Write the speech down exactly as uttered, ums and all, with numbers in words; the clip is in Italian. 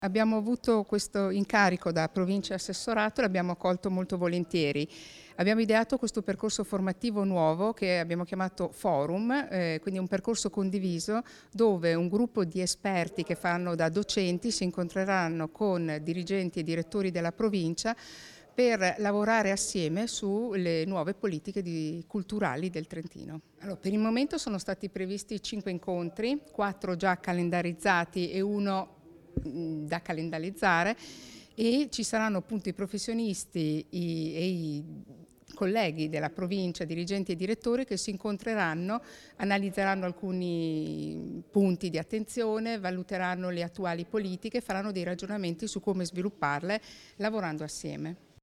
Abbiamo avuto questo incarico da provincia e assessorato e l'abbiamo accolto molto volentieri. Abbiamo ideato questo percorso formativo nuovo che abbiamo chiamato Forum, eh, quindi un percorso condiviso dove un gruppo di esperti che fanno da docenti si incontreranno con dirigenti e direttori della provincia per lavorare assieme sulle nuove politiche di, culturali del Trentino. Allora, per il momento sono stati previsti cinque incontri, quattro già calendarizzati e uno da calendarizzare, e ci saranno appunto i professionisti i, e i colleghi della provincia, dirigenti e direttori che si incontreranno, analizzeranno alcuni punti di attenzione, valuteranno le attuali politiche e faranno dei ragionamenti su come svilupparle lavorando assieme.